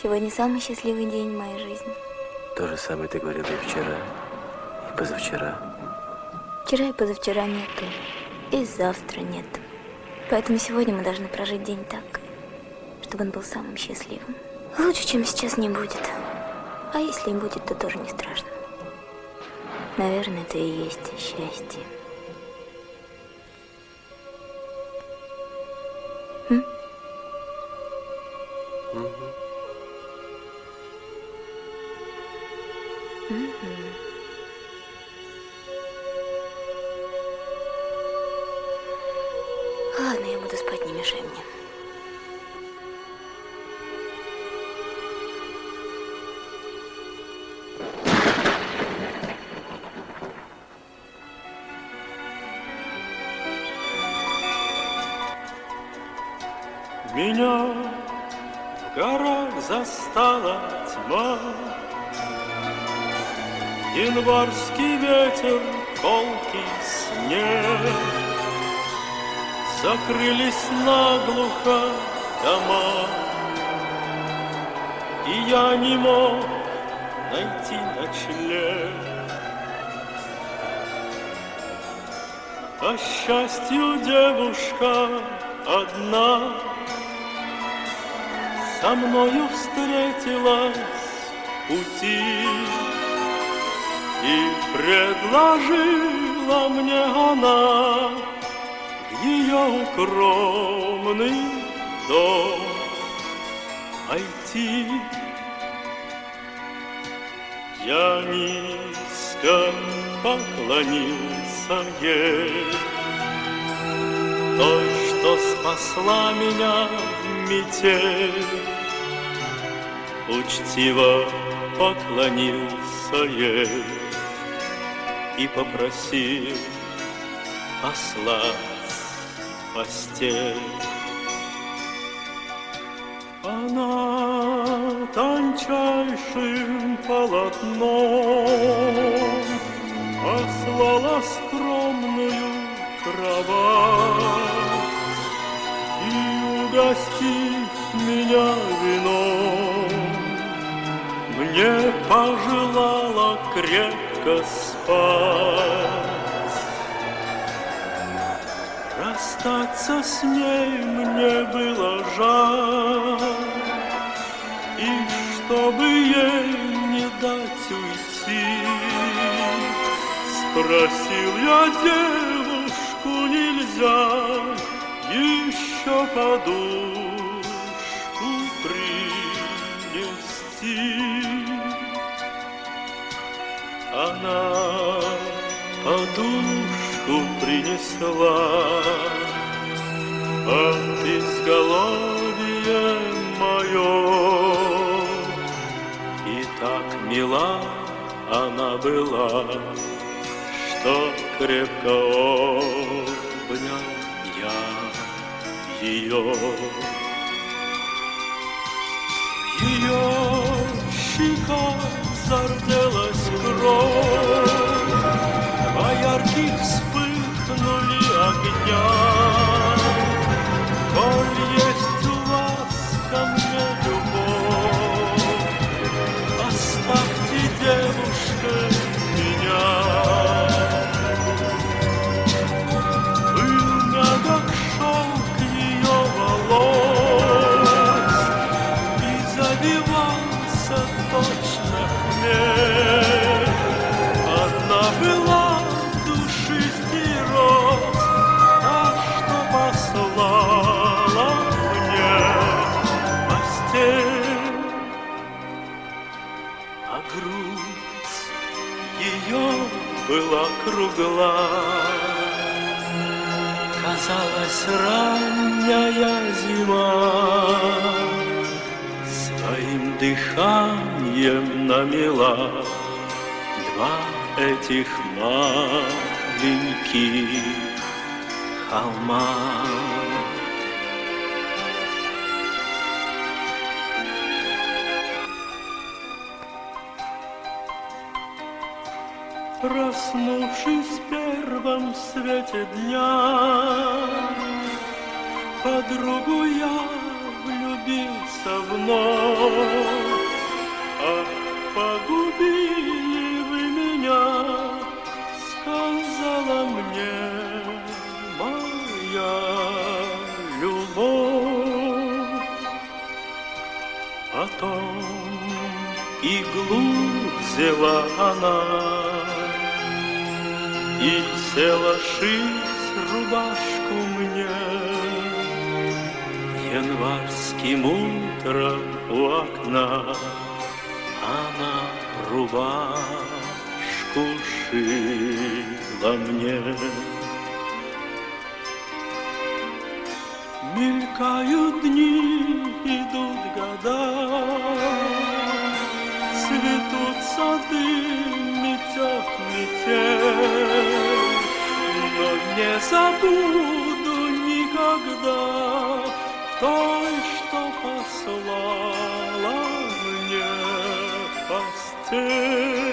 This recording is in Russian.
Сегодня самый счастливый день в моей жизни. То же самое ты говорила и вчера, и позавчера. Вчера и позавчера нету, и завтра нет. Поэтому сегодня мы должны прожить день так, чтобы он был самым счастливым. Лучше, чем сейчас, не будет. А если и будет, то тоже не страшно. Наверное, это и есть счастье. Ладно, я буду спать, не мешай мне. Меня в горах застала тьма, январский ветер, колкий снег, закрылись наглухо дома, и я не мог найти ночлег. По счастью, девушка одна со мною встретилась в пути, и предложила мне она в ее укромный дом войти. Я низко поклонился ей, той, что спасла меня в метель. Учтиво поклонился ей и попросил послать в постель. Она тончайшим полотном послала скромную кровать и, угостив меня вином, мне пожелала крепко спать. Расстаться с ней мне было жаль, и чтобы ей не дать уйти, спросил я девушку, нельзя еще подушку принести. Она подушку принесла, от изголовья мое, и так мила она была, что крепко обнял я ее. В ее щеках зарделась кровь, а ярких вспыхнули огня. Коль есть у вас ко мне любовь, оставьте, девушка, меня. Был мягок шелк ее волос и завивался точно хмель. Одна была душистый роз, та, что послала мне постель, а грудь ее была кругла. Казалось, ранняя зима своим дыханием намела два этих маленьких холма. Проснувшись в первом свете дня, подругу я влюбился вновь. потом иглу взяла она и села шить рубашку мне. Январским утром у окна она рубашку шила мне. Мелькают дни, идут года, цветут сады, метет метель, но не забуду никогда той, что послала мне постель.